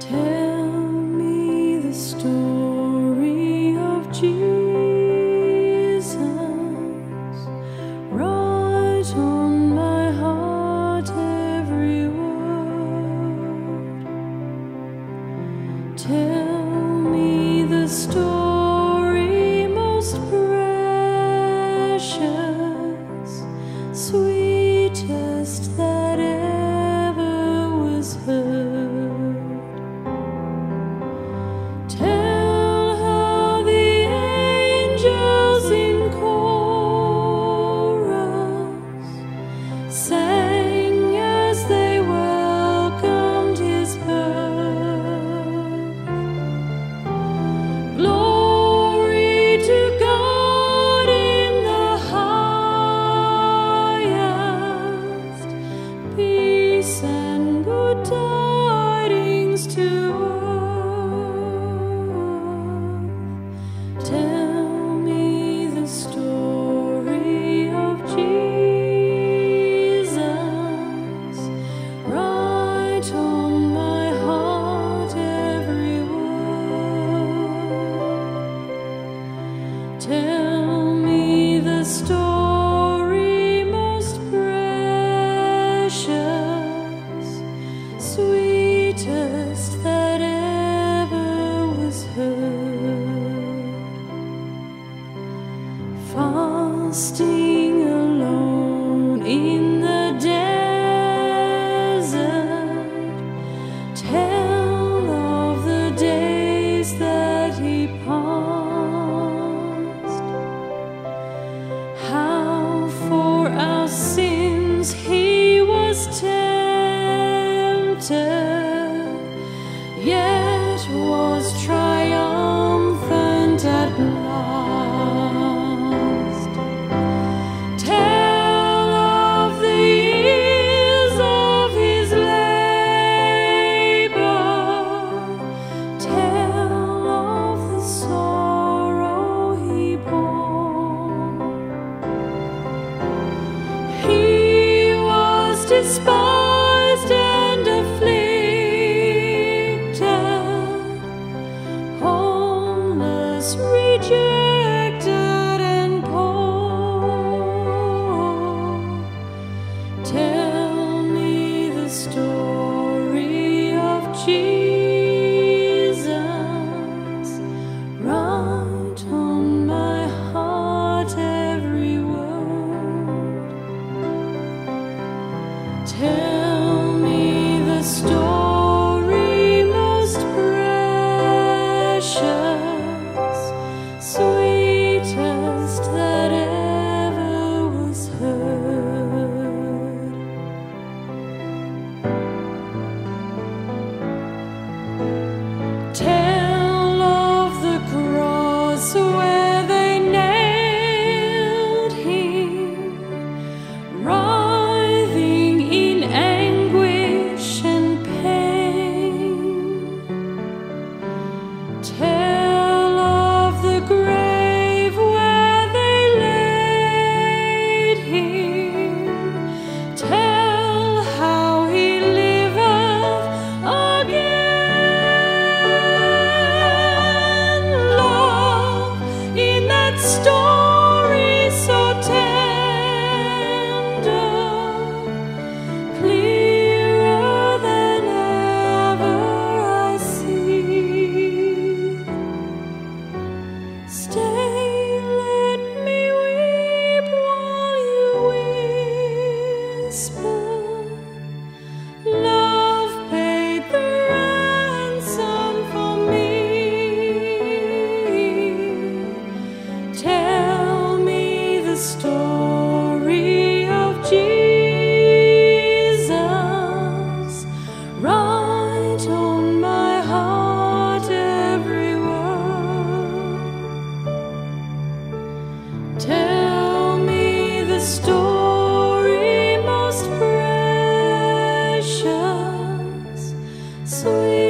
Tell me the story of Jesus. Write on my heart every word. Tell me the story most precious, sweetest that ever was heard. Tell how the angels in chorus sang as they welcomed his birth. Glory to God in the highest, peace and good tidings to earth. Tell me the story of Jesus. Write on my heart every word. Tell me the story most precious, sweetest that ever was heard. Fasting alone in the desert, tell of the days that he passed, how for our sins he was tempted, yet was triumphant at last. Tell of the years of his labor, tell of the sorrow he bore. He was despised and afflicted, homeless, rejected and poor. Tell me the story of Jesus. Write on my heart every word. Tell me the story most precious, sweetest that ever was heard. Tell of the cross where they nailed him, writhing in anguish and pain. Tell of the grave where they laid him, tell how he liveth again. Love in that story so tender, clearer than ever I see. Stay, let me weep while you whisper. Love paid the ransom for me. Tell me the story of Jesus. Write on my heart every word. Tell me the story most precious, sweet.